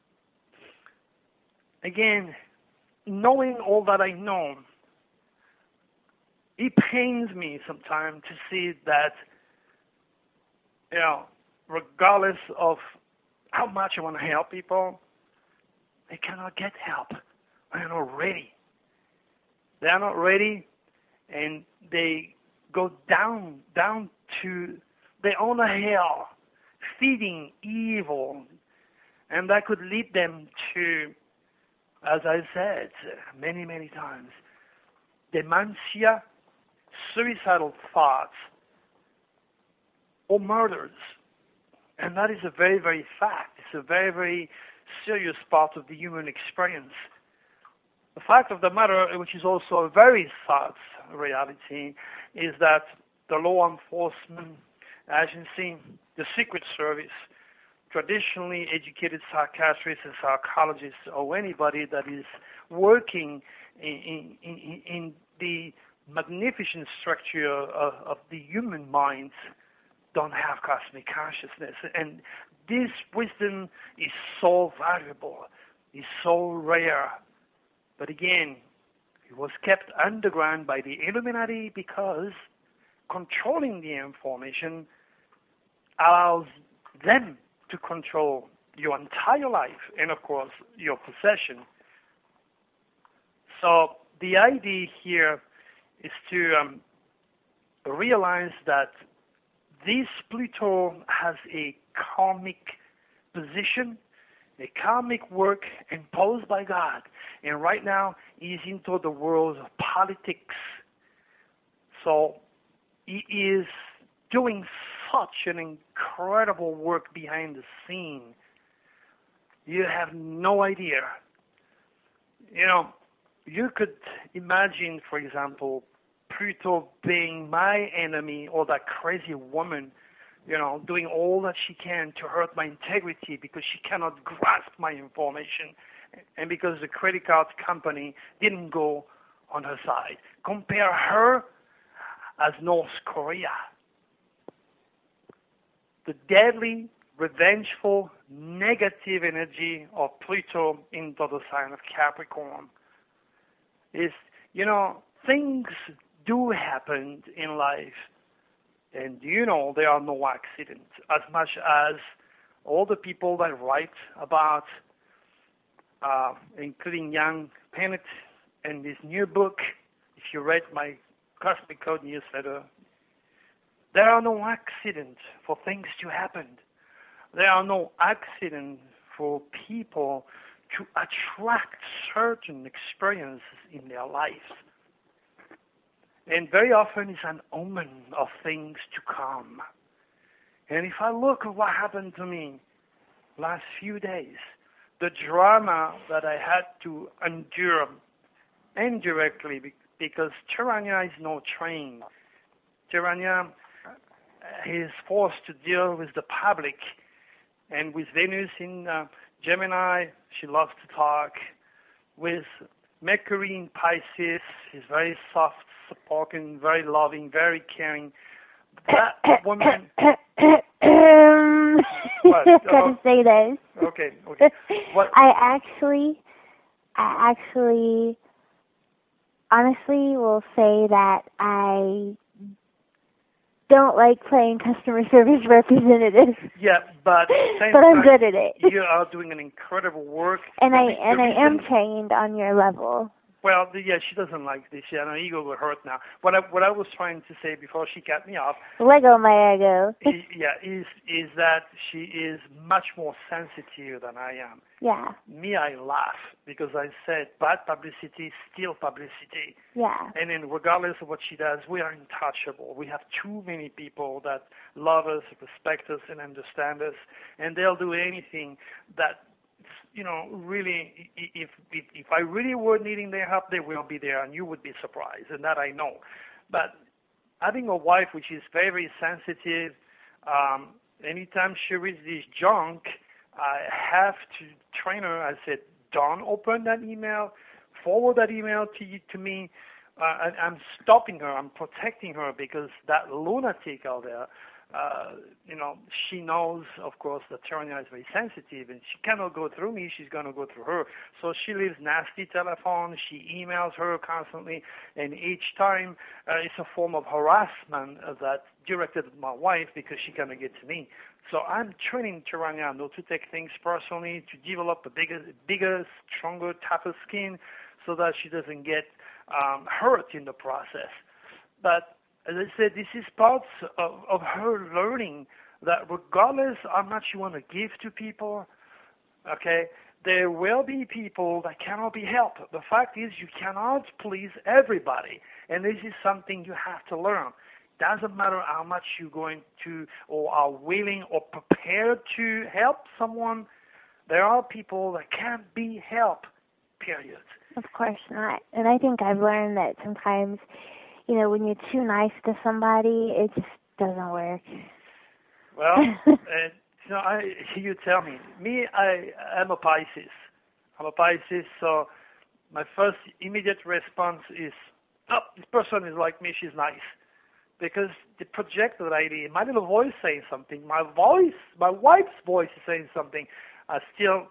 again, knowing all that I know, it pains me sometimes to see that, you know, regardless of how much I want to help people, they cannot get help. They're not ready. They're not ready, and they go down, down to their own hell, feeding evil, and that could lead them to, as I said many, many times, dementia, suicidal thoughts, or murders. And that is a very, very fact. It's a very, very serious part of the human experience. The fact of the matter, which is also a very sad reality, is that the law enforcement agency, the Secret Service, traditionally educated psychiatrists and psychologists, or anybody that is working in, in, in the magnificent structure of, of the human mind, don't have cosmic consciousness. And this wisdom is so valuable, is so rare. But again, it was kept underground by the Illuminati because controlling the information allows them to control your entire life and, of course, your possession. So the idea here is to um, realize that this Pluto has a karmic position, a karmic work imposed by God. And right now, he's into the world of politics. So he is doing such an incredible work behind the scene. You have no idea. You know, you could imagine, for example, Pluto being my enemy, or that crazy woman, you know, doing all that she can to hurt my integrity because she cannot grasp my information and because the credit card company didn't go on her side. Compare her as North Korea. The deadly, revengeful, negative energy of Pluto into the sign of Capricorn is, you know, things do happen in life. And you know there are no accidents, as much as all the people that write about, uh, including Young Pennant and his new book, if you read my Cosmic Code newsletter, there are no accidents for things to happen. There are no accidents for people to attract certain experiences in their lives. And very often it's an omen of things to come. And if I look at what happened to me last few days, the drama that I had to endure indirectly, because Charanya is no train Terania is forced to deal with the public, and with Venus in uh, Gemini, she loves to talk. With Mercury in Pisces, she's very soft-spoken, very loving, very caring. That woman. What? Gotta Oh, say this. okay, okay. What? I actually, I actually, honestly will say that I don't like playing customer service representative. Yeah, but same but I'm time, good at it. You are doing an incredible work. And I The- and the I am reason- trained on your level. Well, the, yeah, she doesn't like this. Yeah, her ego will hurt now. What I what I was trying to say before she cut me off, Lego my ego. i- yeah, is is that she is much more sensitive than I am. Yeah, Me, I laugh because I said bad publicity is still publicity. yeah. And then regardless of what she does, we are untouchable. We have too many people that love us, respect us, and understand us, and they'll do anything that, you know, really, i- if, if if I really were needing their help, they will be there, and you would be surprised, and that I know. But having a wife which is very, very sensitive, um, anytime she reads this junk, I have to train her. I said, don't open that email, forward that email to you, to me. Uh, and I'm stopping her. I'm protecting her because that lunatic out there, uh, you know, she knows, of course, that Terania is very sensitive, and she cannot go through me. She's going to go through her. So she leaves nasty telephones. She emails her constantly, and each time uh, it's a form of harassment uh, that's directed at my wife because she cannot get to me. So I'm training Terania not to take things personally, to develop a bigger, bigger, stronger, tougher skin, so that she doesn't get um, hurt in the process. But as I said, this is parts of, of her learning that regardless how much you want to give to people, okay, there will be people that cannot be helped. The fact is you cannot please everybody, and this is something you have to learn. Doesn't matter how much you're going to or are willing or prepared to help someone, there are people that can't be helped, period. Of course not. And I think I've learned that sometimes, you know, when you're too nice to somebody, it just doesn't work. Well, uh, you know, I, you tell me. Me, I am a Pisces. I'm a Pisces, so my first immediate response is, oh, this person is like me, she's nice. Because the projected idea, my little voice saying something, my voice, my wife's voice is saying something, I still,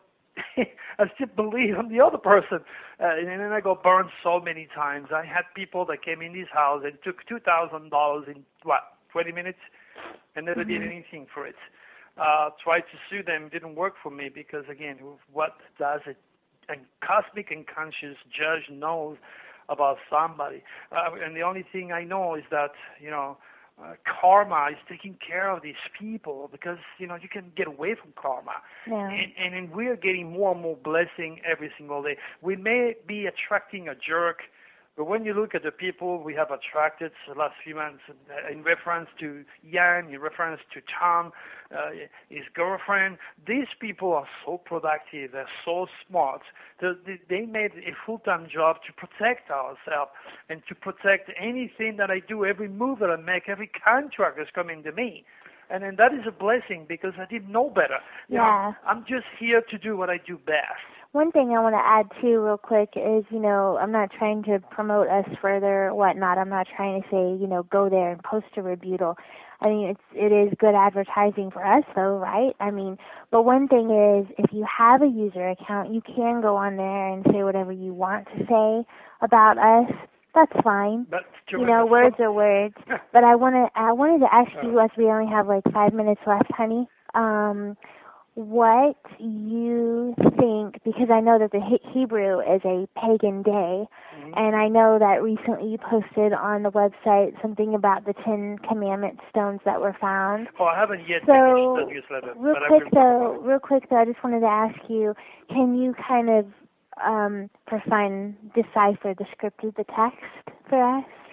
I still believe I'm the other person. Uh, and then I got burned so many times. I had people that came in this house and took two thousand dollars in, what, twenty minutes, and never mm-hmm. did anything for it. Uh, tried to sue them, didn't work for me because, again, what does a, a cosmic and conscious judge knows about somebody? Uh, and the only thing I know is that, you know, uh, karma is taking care of these people because, you know, you can get away from karma. Yeah. And, and, and we're getting more and more blessing every single day. We may be attracting a jerk, but when you look at the people we have attracted the last few months, in reference to Yan, in reference to Tom, uh, his girlfriend, these people are so productive, they're so smart, they, they made a full-time job to protect ourselves and to protect anything that I do, every move that I make, every contract that's coming to me. And then that is a blessing because I didn't know better. You yeah. know, I'm just here to do what I do best. One thing I want to add, too, real quick is, you know, I'm not trying to promote us further or whatnot. I'm not trying to say, you know, go there and post a rebuttal. I mean, it's, it is good advertising for us, though, right? I mean, but one thing is, if you have a user account, you can go on there and say whatever you want to say about us. That's fine. That's you know, words are words. But I want to, I wanted to ask you, as we only have like five minutes left, honey, um, what you think, because I know that the Hebrew is a pagan day, mm-hmm. and I know that recently you posted on the website something about the Ten Commandment stones that were found. Oh, I haven't yet so, finished the newsletter. Real but quick, I though, real quick, though, I just wanted to ask you, can you kind of, um, for fun, decipher the script of the text for us?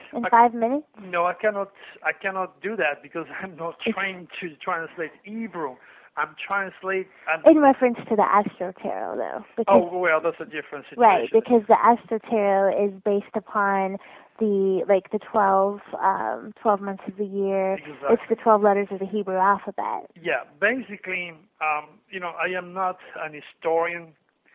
in I, five minutes? No, I cannot. I cannot do that because I'm not trained to translate Hebrew. I'm translate. I'm, In reference to the Astro Tarot, though. Because, oh well, that's a different situation. Right, because the Astro Tarot is based upon the like the twelve um, twelve months of the year. Exactly. It's the twelve letters of the Hebrew alphabet. Yeah, basically, um, you know, I am not an historian.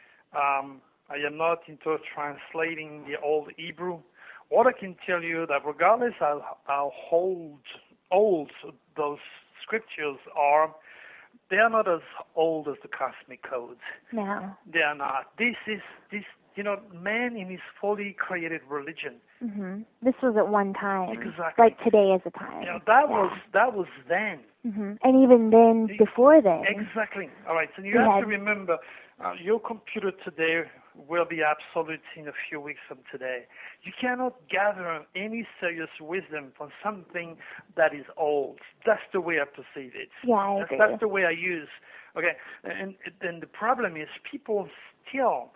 Um, I am not into translating the old Hebrew. What I can tell you that regardless of how old, old those scriptures are, they are not as old as the cosmic codes. No. They are not. This is this. You know, man in his fully created religion. Mm-hmm. This was at one time. Exactly. Like today is a time. You know, that yeah. was that was then. Mm-hmm. And even then, before then. Exactly. All right. So you we have had... to remember, uh, your computer today will be obsolete in a few weeks from today. You cannot gather any serious wisdom from something that is old. That's the way I perceive it. Yeah, I that's, agree. that's the way I use. Okay. And then the problem is people still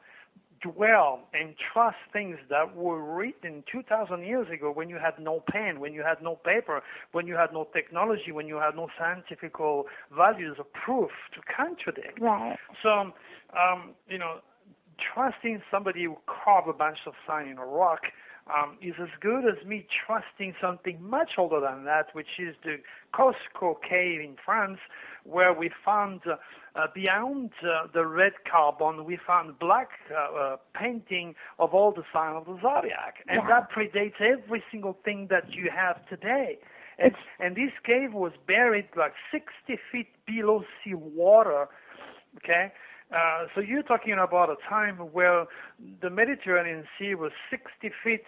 dwell and trust things that were written two thousand years ago when you had no pen, when you had no paper, when you had no technology, when you had no scientific values or proof to contradict. Right. So, um, you know, trusting somebody who carved a bunch of sign in a rock um, is as good as me trusting something much older than that, which is the Cusco cave in France, where we found uh, uh, beyond uh, the red carbon, we found black uh, uh, painting of all the signs of the zodiac, and yeah. that predates every single thing that you have today. And, and this cave was buried like sixty feet below sea water. Okay. Uh, so you're talking about a time where the Mediterranean Sea was sixty feet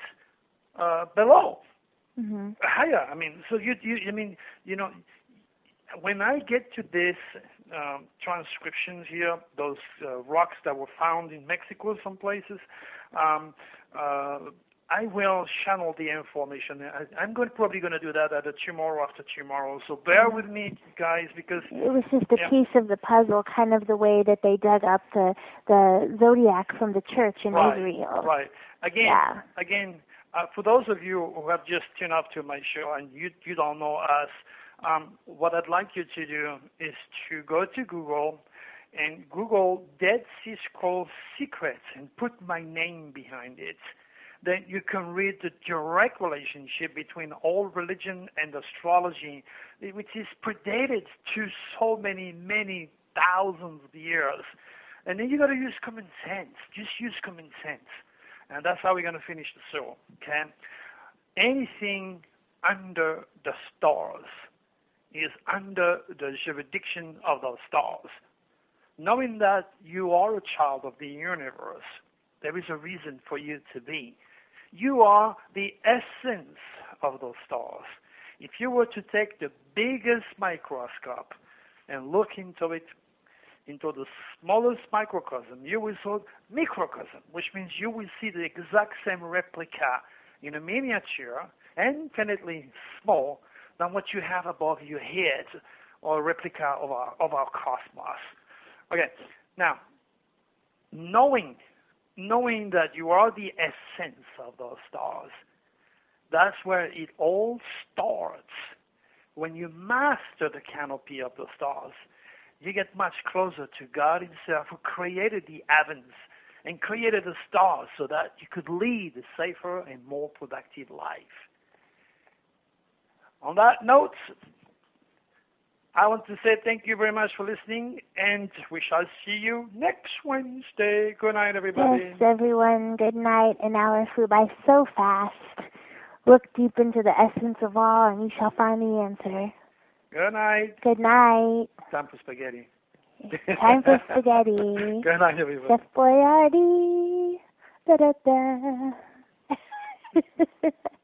uh, below, mm-hmm. higher. I mean, so you, you, I mean, you know, when I get to this um, transcriptions here, those uh, rocks that were found in Mexico, some places, um, uh, I will channel the information. I, I'm going probably going to do that at a tomorrow after tomorrow. So bear with me, guys, because it was just a yeah. piece of the puzzle, kind of the way that they dug up the the zodiac from the church in right, Israel. Right. Again, yeah. again, uh, for those of you who have just tuned up to my show and you you don't know us, um, what I'd like you to do is to go to Google and Google Dead Sea Scrolls Secrets and put my name behind it. Then you can read the direct relationship between all religion and astrology, which is predated to so many, many thousands of years. And then you got to use common sense. Just use common sense. And that's how we're going to finish the show, okay? Anything under the stars is under the jurisdiction of those stars. Knowing that you are a child of the universe, there is a reason for you to be. You are the essence of those stars. If you were to take the biggest microscope and look into it, into the smallest microcosm, you will see microcosm, which means you will see the exact same replica in a miniature, infinitely small than what you have above your head, or a replica of our, of our cosmos. Okay, now, knowing Knowing that you are the essence of those stars, that's where it all starts. When you master the canopy of the stars, you get much closer to God himself, who created the heavens and created the stars so that you could lead a safer and more productive life. On that note, I want to say thank you very much for listening, and we shall see you next Wednesday. Good night, everybody. Yes, everyone, good night. An hour flew by so fast. Look deep into the essence of all, and you shall find the answer. Good night. Good night. Time for spaghetti. Time for spaghetti. Good night, everybody. Chef Boyardee. Da-da-da.